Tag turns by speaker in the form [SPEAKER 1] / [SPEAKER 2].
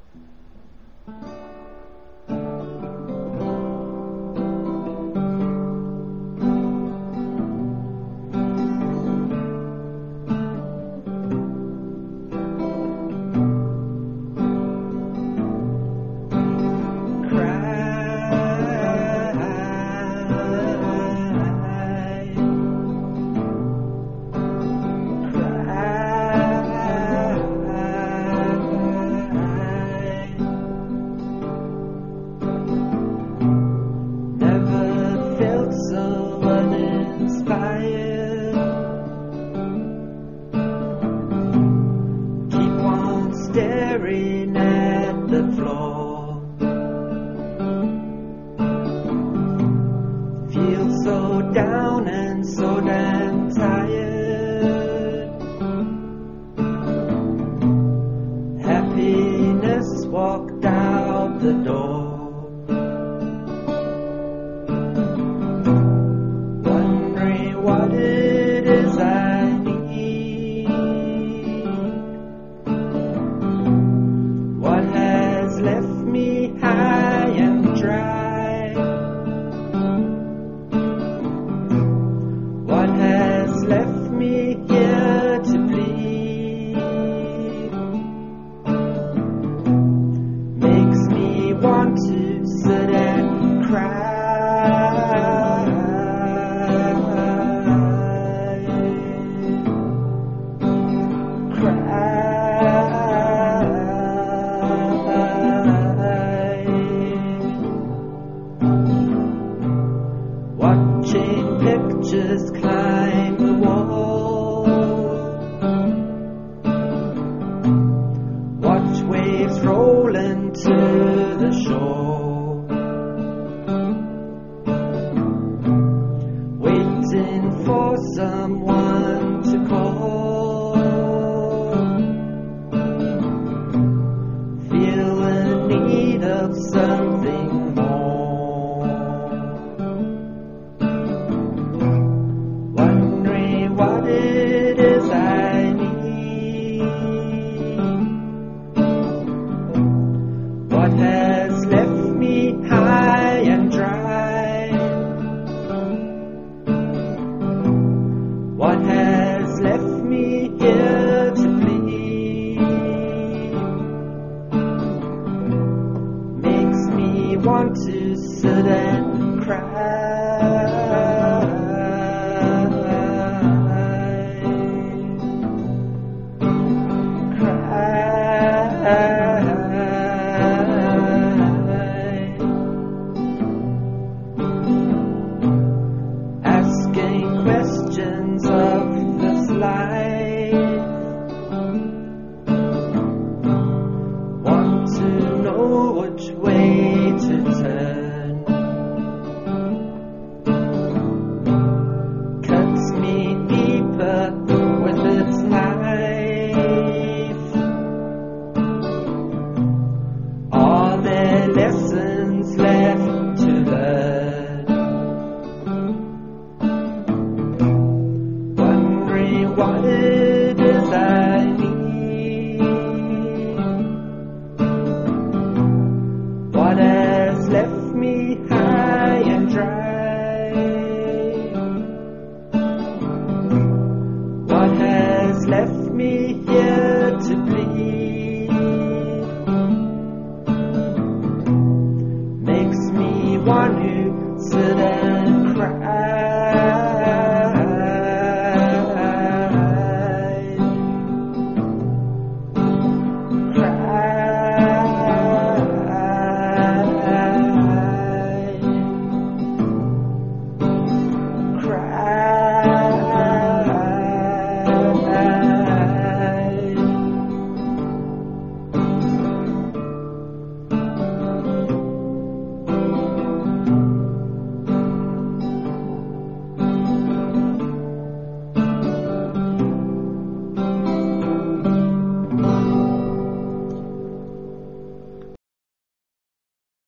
[SPEAKER 1] So uninspired, keep on staring at the floor, feel so down and so damn tired, happiness walked out the door. What it is I need, what has left me high and dry, what has left me here to bleed, makes me want to sit and cry. Watching pictures climb the wall, watch waves roll into the shore, waiting for someone to call, feel the need of something more. What it is I need, what has left me high and dry, what has left me here to bleed, makes me want to sit and cry. Asking questions of this life, want to know which way to turn.